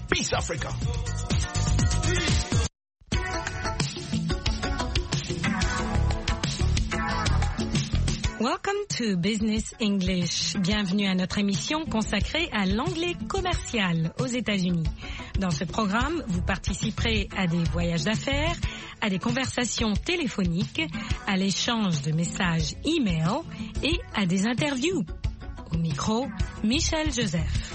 Peace, Africa. Welcome to Business English. Bienvenue à notre émission consacrée à l'anglais commercial aux États-Unis. Dans ce programme, vous participerez à des voyages d'affaires, à des conversations téléphoniques, à l'échange de messages e-mail et à des interviews. Au micro, Michel Joseph.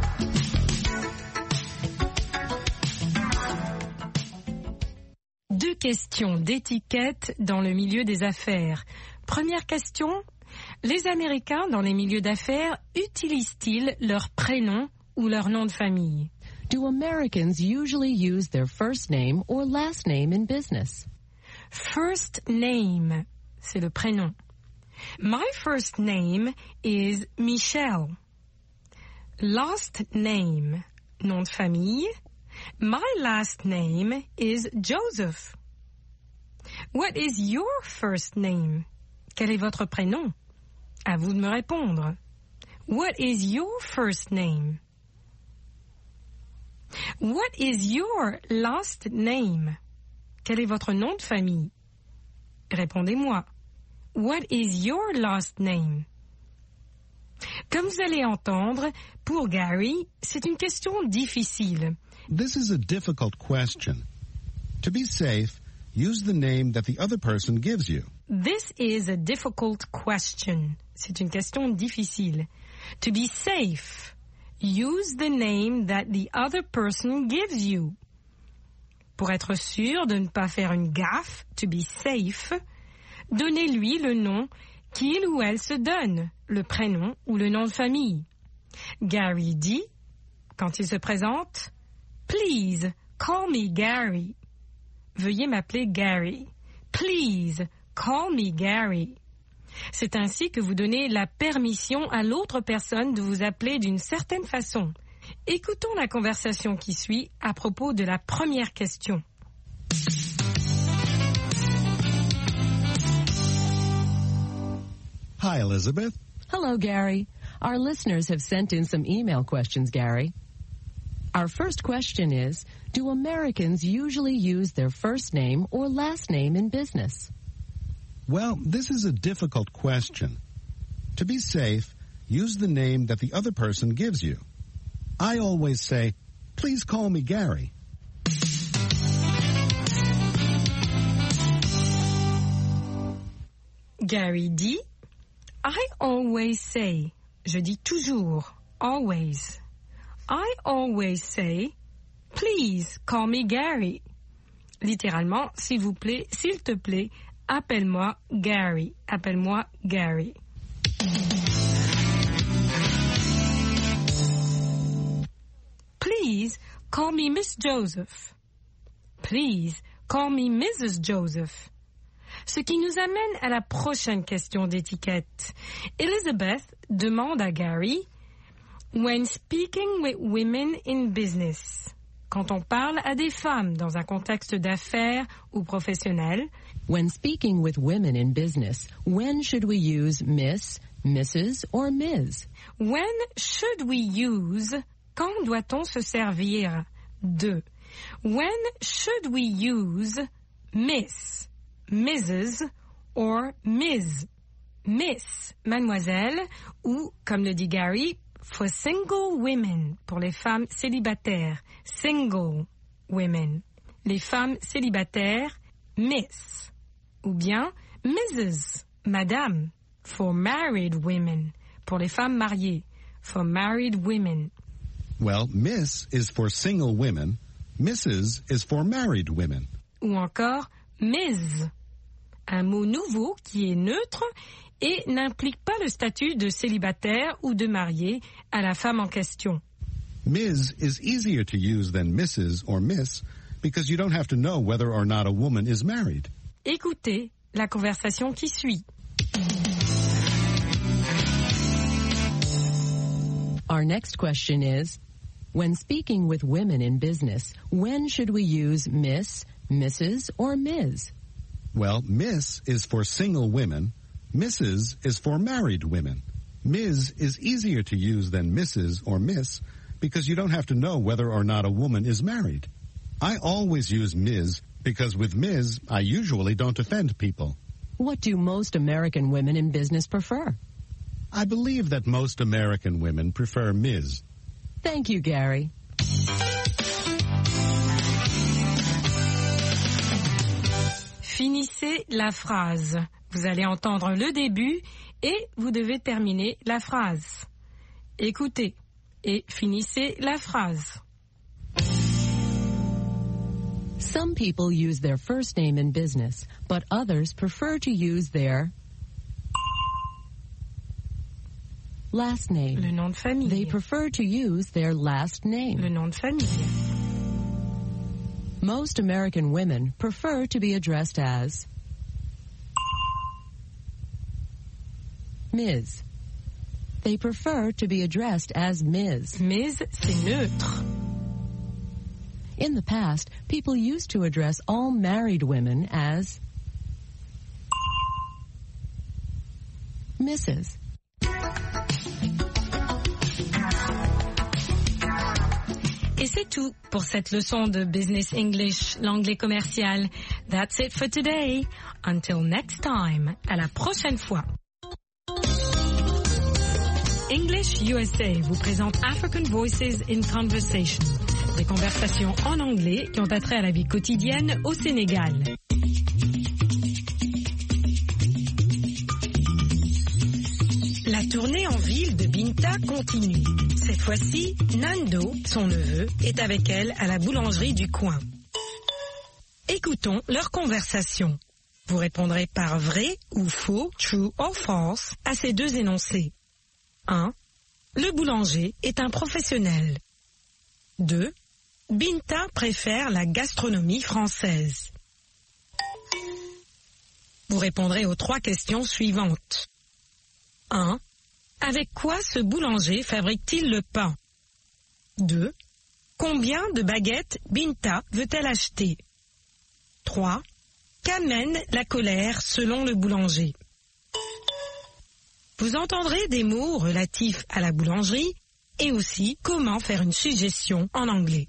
Deux questions d'étiquette dans le milieu des affaires. Première question, les Américains dans les milieux d'affaires utilisent-ils leur prénom ou leur nom de famille? Do Americans usually use their first name or last name in business? First name, c'est le prénom. My first name is Michelle. Last name, nom de famille. My last name is Joseph. What is your first name? Quel est votre prénom? À vous de me répondre. What is your first name? What is your last name? Quel est votre nom de famille? Répondez-moi. What is your last name? Comme vous allez entendre, pour Gary, c'est une question difficile. This is a difficult question. To be safe, use the name that the other person gives you. This is a difficult question. C'est une question difficile. To be safe, use the name that the other person gives you. Pour être sûr de ne pas faire une gaffe, to be safe, donnez-lui le nom qu'il ou elle se donne, le prénom ou le nom de famille. Gary dit, quand il se présente, Please, call me Gary. Veuillez m'appeler Gary. Please, call me Gary. C'est ainsi que vous donnez la permission à l'autre personne de vous appeler d'une certaine façon. Écoutons la conversation qui suit à propos de la première question. Hi, Elizabeth. Hello, Gary. Our listeners have sent in some email questions, Gary. Our first question is, do Americans usually use their first name or last name in business? Well, this is a difficult question. To be safe, use the name that the other person gives you. I always say, please call me Gary. Gary dit, I always say, je dis toujours, always. I always say, please call me Gary. Littéralement, s'il vous plaît, s'il te plaît, appelle-moi Gary. Appelle-moi Gary. Please call me Miss Joseph. Please call me Mrs. Joseph. Ce qui nous amène à la prochaine question d'étiquette. Elizabeth demande à Gary, when speaking with women in business, quand on parle à des femmes dans un contexte d'affaires ou professionnel, when speaking with women in business, when should we use Miss, Mrs. or Ms? When should we use, quand doit-on se servir de? When should we use Miss, Mrs. or Ms? Miss, mademoiselle, ou, comme le dit Gary, for single women, pour les femmes célibataires, single women. Les femmes célibataires, Miss. Ou bien Mrs., madame, for married women, pour les femmes mariées, for married women. Well, Miss is for single women, Mrs. is for married women. Ou encore Ms., un mot nouveau qui est neutre et n'implique pas le statut de célibataire ou de marié à la femme en question. Ms. is easier to use than Mrs. or Miss because you don't have to know whether or not a woman is married. Écoutez la conversation qui suit. Our next question is, when speaking with women in business, when should we use Miss, Mrs. or Ms? Well, Miss is for single women, Mrs. is for married women. Ms. is easier to use than Mrs. or Miss because you don't have to know whether or not a woman is married. I always use Ms. because with Ms. I usually don't offend people. What do most American women in business prefer? I believe that most American women prefer Ms. Thank you, Gary. Finissez la phrase. Vous allez entendre le début et vous devez terminer la phrase. Écoutez et finissez la phrase. Some people use their first name in business, but others prefer to use their last name. Le nom de famille. They prefer to use their last name. Le nom de famille. Most American women prefer to be addressed as Ms. They prefer to be addressed as Ms. Ms, c'est neutre. In the past, people used to address all married women as Mrs. Et c'est tout pour cette leçon de Business English, l'anglais commercial. That's it for today. Until next time. À la prochaine fois. English USA vous présente African Voices in Conversation. Des conversations en anglais qui ont attrait à la vie quotidienne au Sénégal. La tournée en ville de Binta continue. Cette fois-ci, Nando, son neveu, est avec elle à la boulangerie du coin. Écoutons leur conversation. Vous répondrez par vrai ou faux, true or false, à ces deux énoncés. 1. Le boulanger est un professionnel. 2. Binta préfère la gastronomie française. Vous répondrez aux 3 questions suivantes. 1. Avec quoi ce boulanger fabrique-t-il le pain? 2. Combien de baguettes Binta veut-elle acheter? 3. Qu'amène la colère selon le boulanger? Vous entendrez des mots relatifs à la boulangerie et aussi comment faire une suggestion en anglais.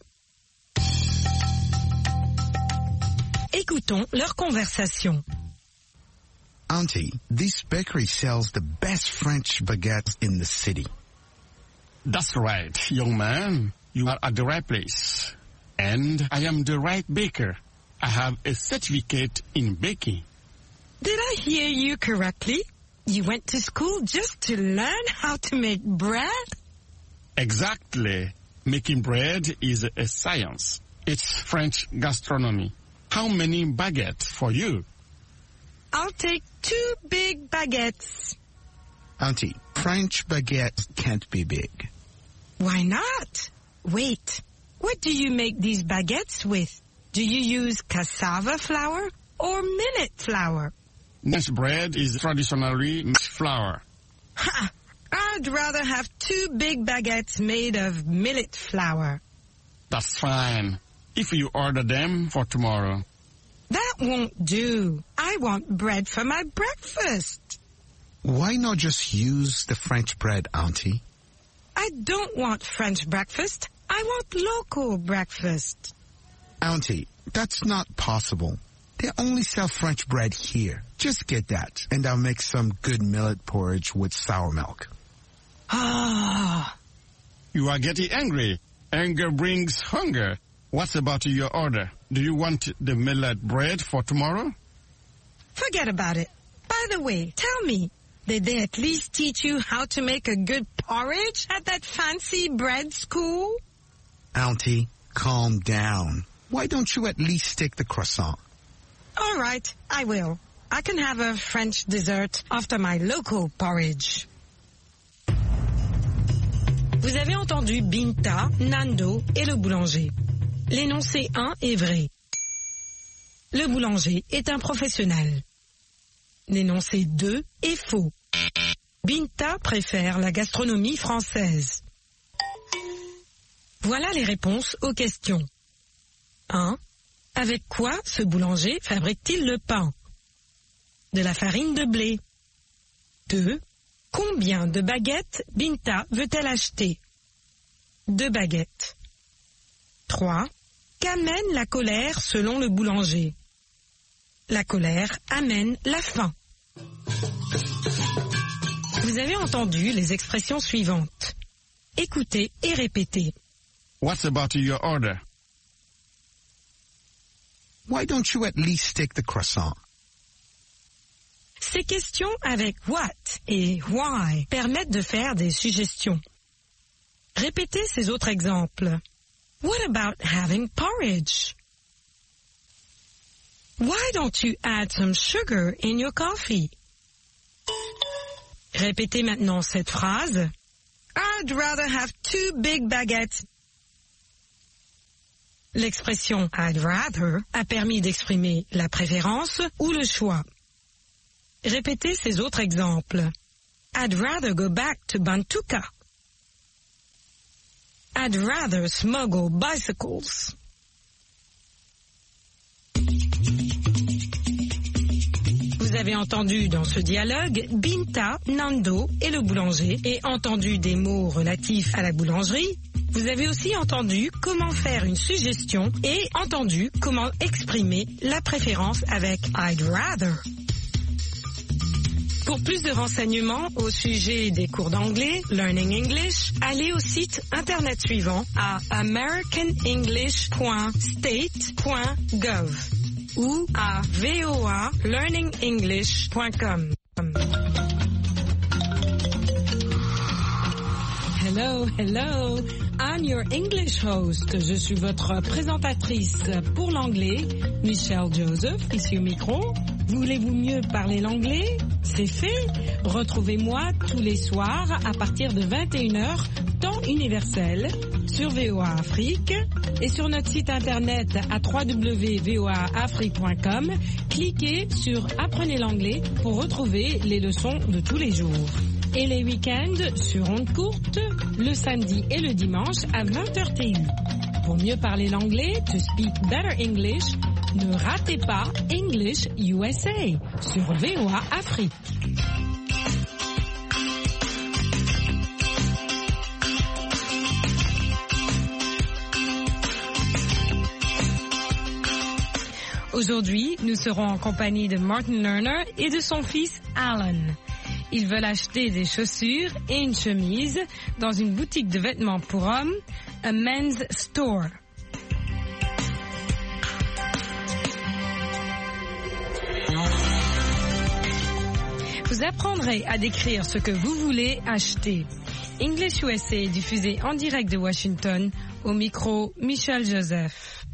Écoutons leur conversation. Auntie, this bakery sells the best French baguettes in the city. That's right, young man. You are at the right place. And I am the right baker. I have a certificate in baking. Did I hear you correctly? You went to school just to learn how to make bread? Exactly. Making bread is a science. It's French gastronomy. How many baguettes for you? I'll take 2 big baguettes. Auntie, French baguettes can't be big. Why not? Wait, what do you make these baguettes with? Do you use cassava flour or millet flour? French bread is traditionally mixed flour. Ha! I'd rather have 2 big baguettes made of millet flour. That's fine. If you order them for tomorrow. That won't do. I want bread for my breakfast. Why not just use the French bread, Auntie? I don't want French breakfast. I want local breakfast. Auntie, that's not possible. They only sell French bread here. Just get that, and I'll make some good millet porridge with sour milk. Ah. You are getting angry. Anger brings hunger. What about your order? Do you want the millet bread for tomorrow? Forget about it. By the way, tell me, did they at least teach you how to make a good porridge at that fancy bread school? Auntie, calm down. Why don't you at least take the croissant? All right, I will. I can have a French dessert after my local porridge. Vous avez entendu Binta, Nando et le boulanger. L'énoncé 1 est vrai. Le boulanger est un professionnel. L'énoncé 2 est faux. Binta préfère la gastronomie française. Voilà les réponses aux questions. 1. Avec quoi ce boulanger fabrique-t-il le pain? De la farine de blé. 2. Combien de baguettes Binta veut-elle acheter? 2 baguettes. 3. Qu'amène la colère selon le boulanger? La colère amène la faim. Vous avez entendu les expressions suivantes. Écoutez et répétez. What's about your order? Why don't you at least take the croissant? Ces questions avec what et why permettent de faire des suggestions. Répétez ces autres exemples. What about having porridge? Why don't you add some sugar in your coffee? Répétez maintenant cette phrase. I'd rather have 2 big baguettes. L'expression I'd rather a permis d'exprimer la préférence ou le choix. Répétez ces autres exemples. I'd rather go back to Bantuka. I'd rather smuggle bicycles. Vous avez entendu dans ce dialogue Binta, Nando et le boulanger et entendu des mots relatifs à la boulangerie. Vous avez aussi entendu comment faire une suggestion et entendu comment exprimer la préférence avec I'd rather. Pour plus de renseignements au sujet des cours d'anglais, Learning English, allez au site internet suivant à americanenglish.state.gov ou à voalearningenglish.com. Hello, hello, I'm your English host. Je suis votre présentatrice pour l'anglais, Michelle Joseph, ici au micro. Voulez-vous mieux parler l'anglais? C'est fait. Retrouvez-moi tous les soirs à partir de 21h, temps universel, sur VOA Afrique et sur notre site internet à www.voaafrique.com. Cliquez sur Apprenez l'anglais pour retrouver les leçons de tous les jours. Et les week-ends sur ondes courtes, le samedi et le dimanche à 20h TU. Pour mieux parler l'anglais, to speak better English, ne ratez pas English USA sur VOA Afrique. Aujourd'hui, nous serons en compagnie de Martin Lerner et de son fils Alan. Ils veulent acheter des chaussures et une chemise dans une boutique de vêtements pour hommes, a men's store. Vous apprendrez à décrire ce que vous voulez acheter. English USA est diffusé en direct de Washington, au micro Michelle Joseph.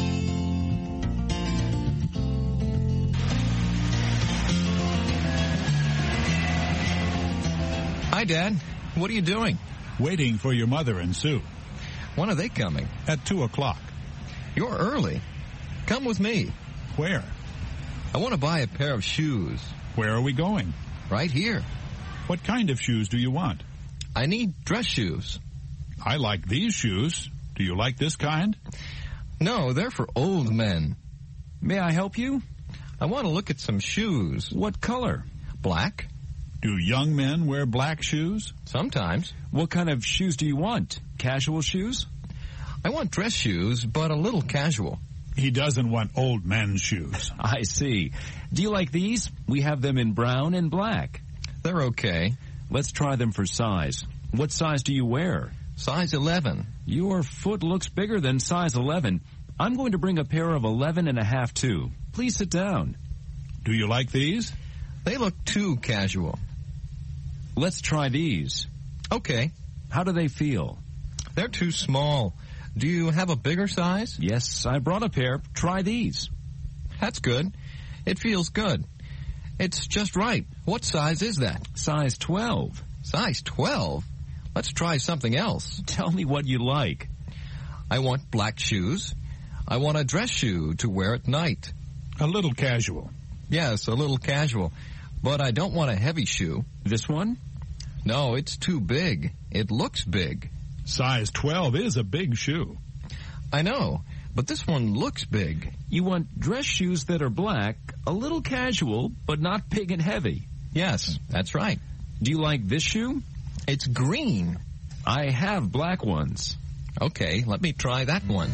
Hi, Dad. What are you doing? Waiting for your mother and Sue. When are they coming? At 2 o'clock. You're early. Come with me. Where? I want to buy a pair of shoes. Where are we going? Right here. What kind of shoes do you want? I need dress shoes. I like these shoes. Do you like this kind? No, they're for old men. May I help you? I want to look at some shoes. What color? Black. Do young men wear black shoes? Sometimes. What kind of shoes do you want? Casual shoes? I want dress shoes, but a little casual. He doesn't want old men's shoes. I see. Do you like these? We have them in brown and black. They're okay. Let's try them for size. What size do you wear? Size 11. Your foot looks bigger than size 11. I'm going to bring a pair of 11.5 too. Please sit down. Do you like these? They look too casual. Let's try these. Okay. How do they feel? They're too small. Do you have a bigger size? Yes, I brought a pair. Try these. That's good. It feels good. It's just right. What size is that? Size 12. Size 12? Let's try something else. Tell me what you like. I want black shoes. I want a dress shoe to wear at night. A little casual. Yes, a little casual. But I don't want a heavy shoe. This one? No, it's too big. It looks big. Size 12 is a big shoe. I know, but this one looks big. You want dress shoes that are black, a little casual, but not big and heavy. Yes, that's right. Do you like this shoe? It's green. I have black ones. Okay, let me try that one.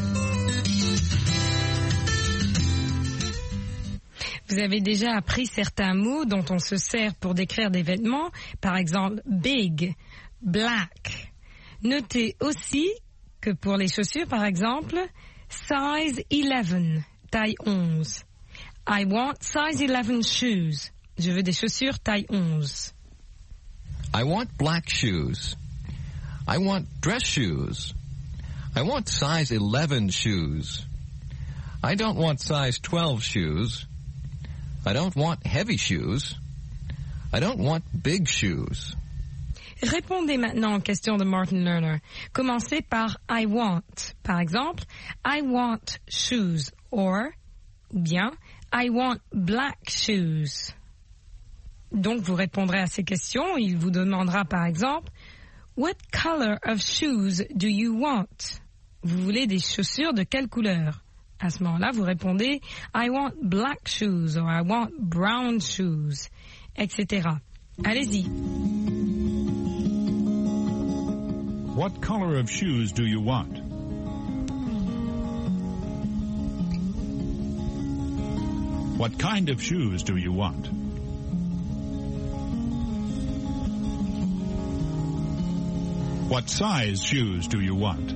Vous avez déjà appris certains mots dont on se sert pour décrire des vêtements, par exemple big, black. Notez aussi que pour les chaussures, par exemple, size 11, taille 11. I want size 11 shoes. Je veux des chaussures taille 11. I want black shoes. I want dress shoes. I want size 11 shoes. I don't want size 12 shoes. I don't want heavy shoes. I don't want big shoes. Répondez maintenant aux questions de Martin Lerner. Commencez par I want. Par exemple, I want shoes ou bien I want black shoes. Donc vous répondrez à ces questions. Il vous demandera par exemple What color of shoes do you want? Vous voulez des chaussures de quelle couleur? À ce moment-là, vous répondez I want black shoes or I want brown shoes, etc. Allez-y. What color of shoes do you want? What kind of shoes do you want? What size shoes do you want?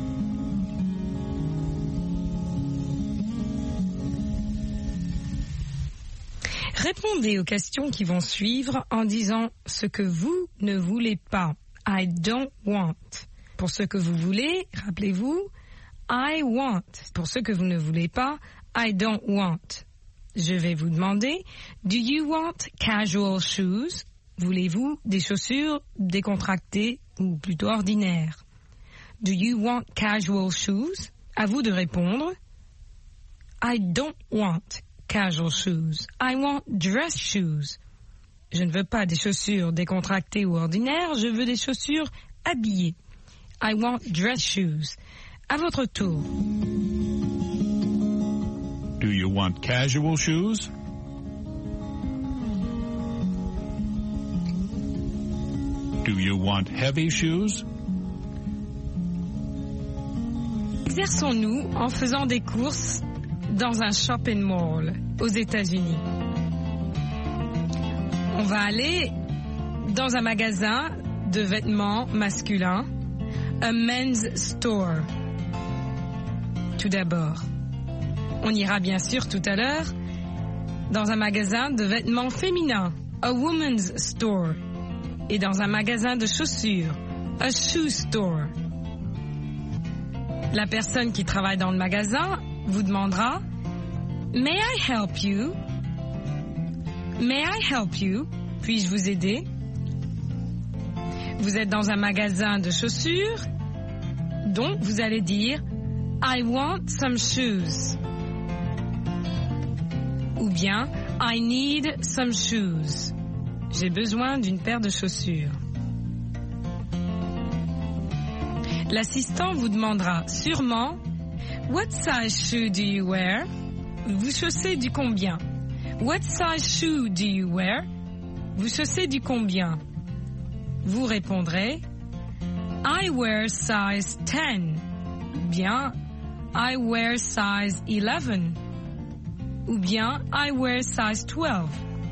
Répondez aux questions qui vont suivre en disant ce que vous ne voulez pas. I don't want. Pour ce que vous voulez, rappelez-vous, I want. Pour ce que vous ne voulez pas, I don't want. Je vais vous demander, do you want casual shoes? Voulez-vous des chaussures décontractées ou plutôt ordinaires? Do you want casual shoes? À vous de répondre. I don't want casual shoes. I want dress shoes. Je ne veux pas des chaussures décontractées ou ordinaires, je veux des chaussures habillées. I want dress shoes. À votre tour. Do you want casual shoes? Do you want heavy shoes? Exerçons-nous en faisant des courses dans un shopping mall aux États-Unis. On va aller dans un magasin de vêtements masculins, a men's store. Tout d'abord, on ira bien sûr tout à l'heure dans un magasin de vêtements féminins, a woman's store, et dans un magasin de chaussures, a shoe store. La personne qui travaille dans le magasin vous demandera May I help you? May I help you? Puis-je vous aider? Vous êtes dans un magasin de chaussures, donc vous allez dire I want some shoes. Ou bien I need some shoes. J'ai besoin d'une paire de chaussures. L'assistant vous demandera sûrement What size shoe do you wear? Vous chaussez du combien? What size shoe do you wear? Vous chaussez du combien? Vous répondrez I wear size 10. Ou bien I wear size 11. Ou bien I wear size 12.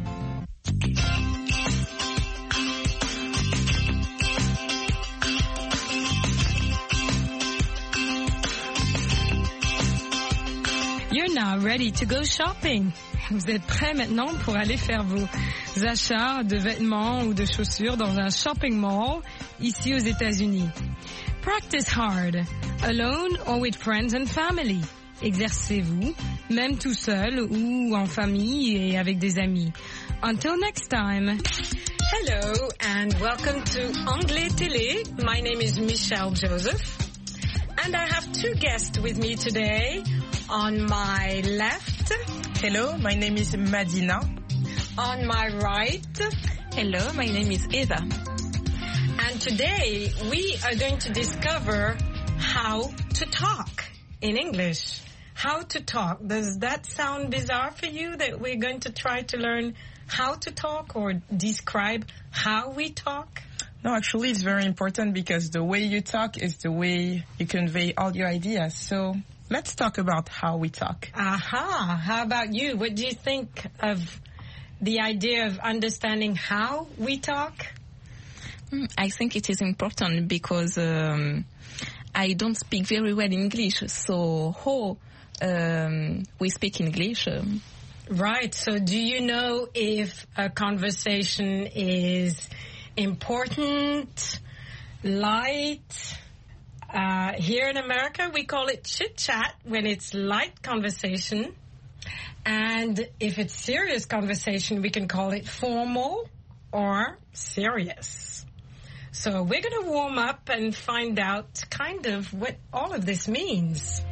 You're now ready to go shopping. Vous êtes prêts maintenant pour aller faire vos achats de vêtements ou de chaussures dans un shopping mall ici aux États-Unis. Practice hard, alone or with friends and family. Exercez-vous, même tout seul ou en famille et avec des amis. Until next time. Hello and welcome to Anglais Télé. My name is Michelle Joseph. And I have two guests with me today. On my left. Hello, my name is Madina. On my right. Hello, my name is Eva. And today we are going to discover how to talk in English. How to talk. Does that sound bizarre for you that we're going to try to learn how to talk or describe how we talk? No, actually, it's very important because the way you talk is the way you convey all your ideas. So let's talk about how we talk. Aha. How about you? What do you think of the idea of understanding how we talk? I think it is important because I don't speak very well English. So how we speak English? Right. So do you know if a conversation is important, light? Here in America, we call it chit-chat when it's light conversation. And if it's serious conversation, we can call it formal or serious. So we're going to warm up and find out kind of what all of this means.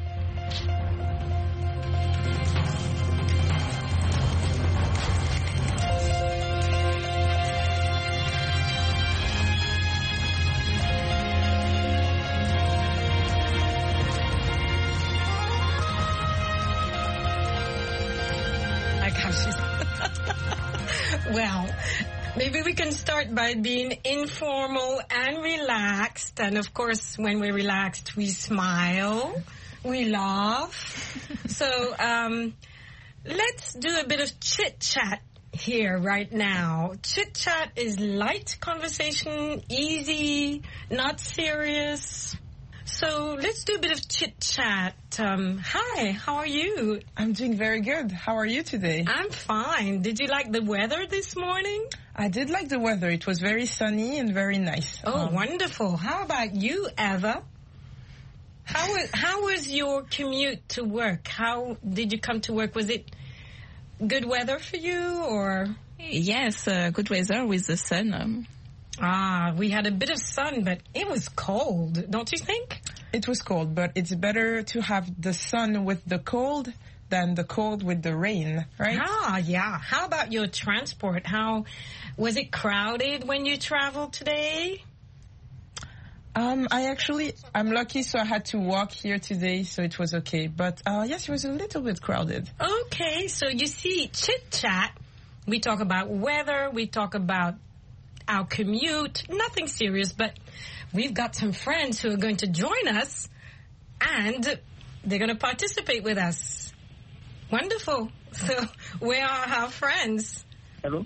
Well, maybe we can start by being informal and relaxed. And of course, when we're relaxed, we smile, we laugh. So let's do a bit of chit-chat here right now. Chit-chat is light conversation, easy, not serious. So let's do a bit of chit-chat. Hi, how are you? I'm doing very good. How are you today? I'm fine. Did you like the weather this morning? I did like the weather. It was very sunny and very nice. Oh, wonderful. How about you, Eva? How was your commute to work? How did you come to work? Was it good weather for you, or? Yes, good weather with the sun. We had a bit of sun, but it was cold, don't you think? It was cold, but it's better to have the sun with the cold than the cold with the rain, right? Yeah. How about your transport? How was it crowded when you traveled today? I'm lucky, so I had to walk here today, so it was okay. But yes, it was a little bit crowded. Okay, so you see, chit-chat, we talk about weather, we talk about our commute, nothing serious, but we've got some friends who are going to join us, and they're going to participate with us. Wonderful. So, where are our friends? Hello.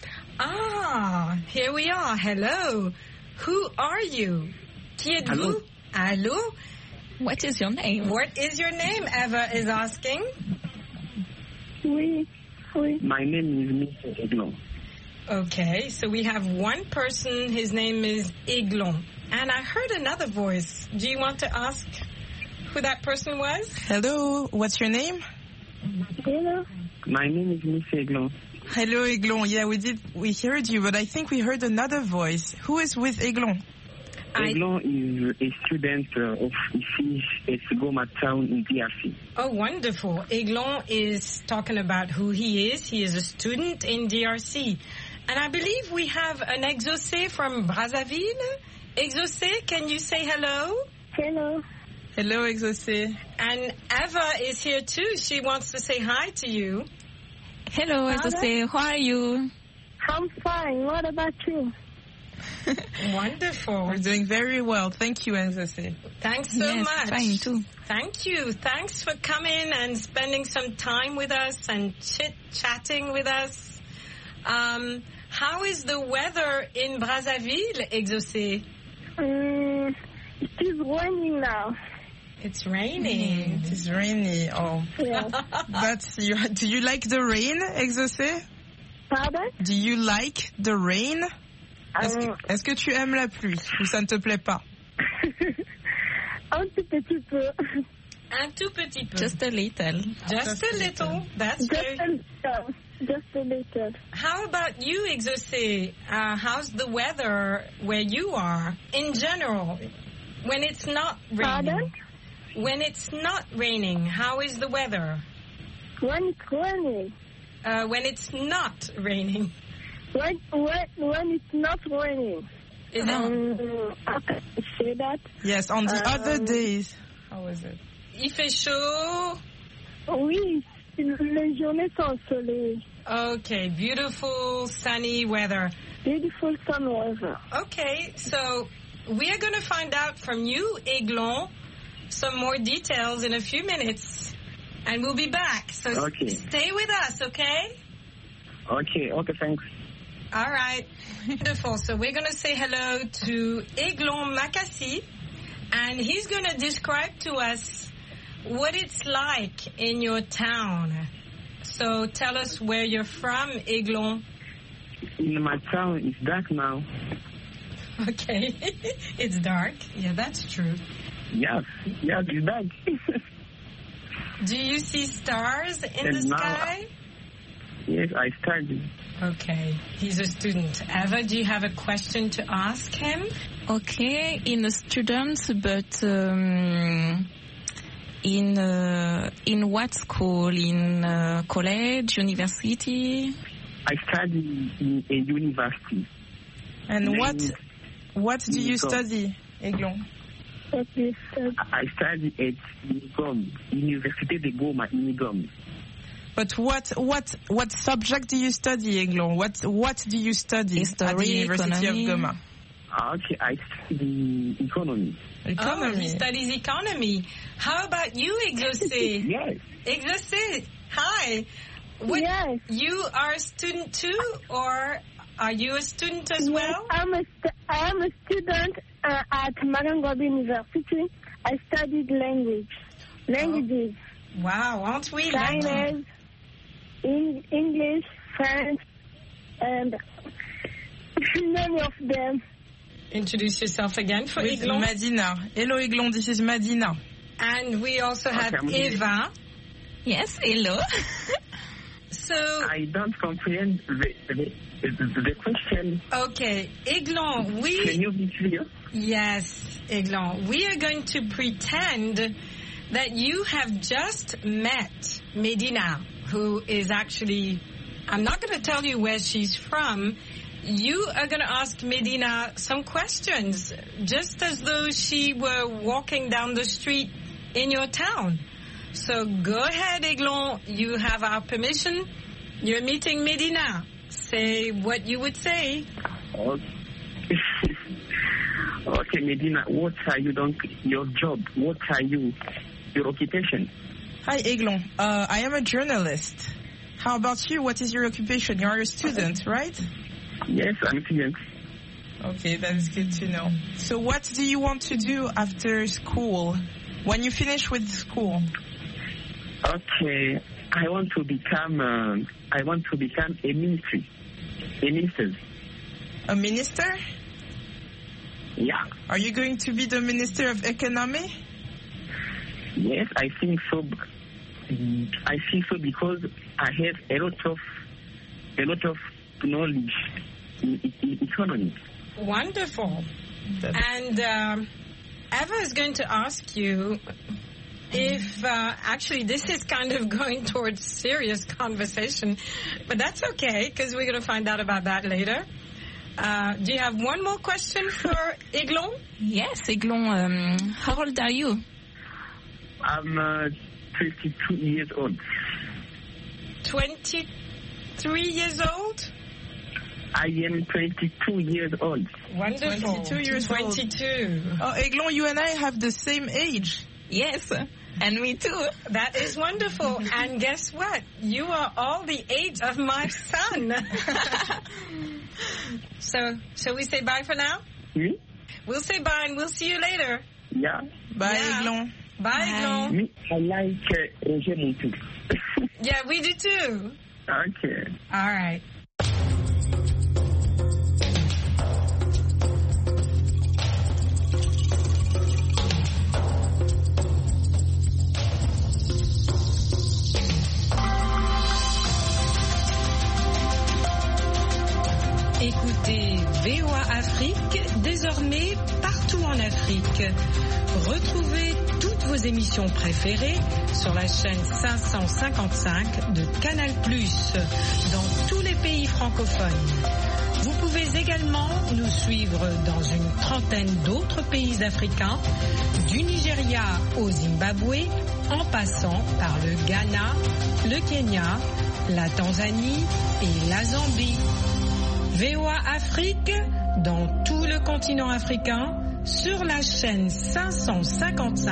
Here we are. Hello. Who are you? Qui êtes-vous? Allô? What is your name? What is your name? Eva is asking. Oui. My name is Mr. Eglon. Okay, so we have one person, his name is Eglon. And I heard another voice. Do you want to ask who that person was? Hello, what's your name? Hello. My name is Mr. Eglon. Hello, Eglon. Yeah, we heard you, but I think we heard another voice. Who is with Eglon? Eglon is a student of IFIS Goma town in DRC. Oh, wonderful. Eglon is talking about who he is. He is a student in DRC. And I believe we have an Exaucé from Brazzaville. Exaucé, can you say hello? Hello. Hello, Exaucé. And Eva is here too. She wants to say hi to you. Hello, Exaucé. How are you? I'm fine. What about you? Wonderful. We're doing very well. Thank you, Exaucé. Thanks so much. Fine too. Thank you. Thanks for coming and spending some time with us and chit-chatting with us. How is the weather in Brazzaville, Exaucé? It is raining now. It's raining. It is rainy. Oh. Yeah. Do you like the rain, Exaucé? Pardon? Do you like the rain? Est-ce que tu aimes la pluie ou ça ne te plaît pas? Un tout petit peu. Un tout petit peu. Just a little. Just a little. That's very... Just a little. How about you, Exaucé? How's the weather where you are in general? When it's not raining. Pardon? When it's not raining, how is the weather? When it's raining. When it's not raining. When it's not raining. Is it? How can I say that? Yes, on the other days. How is it? Il fait chaud. Oui, les journées sont ensoleillées. Okay, beautiful sunny weather. beautiful sun weather. Okay, so we are going to find out from you, Aiglon, some more details in a few minutes. And we'll be back. So stay with us, okay? Okay, thanks. All right. Wonderful. So we're going to say hello to Aiglon Makassi, and he's going to describe to us what it's like in your town. So tell us where you're from, Aiglon. In my town, it's dark now. Okay. It's dark. Yeah, that's true. Yes, it's dark. Do you see stars in the sky? Yes, I study. Okay. He's a student. Eva, do you have a question to ask him? Okay, in a student, but in what school? In college, university? I study in a university. And what do you study, Aiglon? I study at Unigom, Université de Goma, Unigom. But what subject do you study, Aiglon? What do you study at the University of Goma? Okay, I study economy. Oh, he studies economy. How about you, Exaucé? Yes. Exaucé, hi. Yes. You are a student too, or are you a student as well? I am a student at Marangobi University. I studied languages. Wow, aren't we? Chinese, English, French, and many of them. Introduce yourself again for Aiglon. Madina. Hello, Aiglon. This is Madina. And we also have Eva. Yes, hello. So I don't comprehend the question. Okay, Aiglon, Can you be clear? Yes, Aiglon. We are going to pretend that you have just met Medina, who is actually, I'm not going to tell you where she's from. You are going to ask Medina some questions, just as though she were walking down the street in your town. So go ahead, Aiglon. You have our permission. You're meeting Medina. Say what you would say. Okay, Medina, what are you doing? Your job? What are you? Your occupation? Hi, Aiglon. I am a journalist. How about you? What is your occupation? You are a student, right? Yes, I'm a student. Okay, that is good to know. So what do you want to do after school? When you finish with school? Okay, I want to become a minister. A minister? Yeah. Are you going to be the Minister of Economy? Yes, I think so. I think so because I have a lot of knowledge in economy. Wonderful. And Eva is going to ask you if actually this is kind of going towards serious conversation, but that's okay because we're going to find out about that later. Do you have one more question for Aiglon? Yes, Aiglon. How old are you? I'm 22 years old. 23 years old? I am 22 years old. Wonderful. 22 years old. 22. Oh, Aiglon, you and I have the same age. Yes, and me too. That is wonderful. And guess what? You are all the age of my son. So, shall we say bye for now? Hmm? We'll say bye and we'll see you later. Yeah. Bye, Aiglon. Bye, Aiglon. Me, I like Roger Montou. Yeah, we do too. Okay. All right. Écoutez VOA Afrique, désormais partout en Afrique. Retrouvez toutes vos émissions préférées sur la chaîne 555 de Canal+, dans tous les pays francophones. Vous pouvez également nous suivre dans une trentaine d'autres pays africains, du Nigeria au Zimbabwe, en passant par le Ghana, le Kenya, la Tanzanie et la Zambie. VOA Afrique dans tout le continent africain sur la chaîne 555.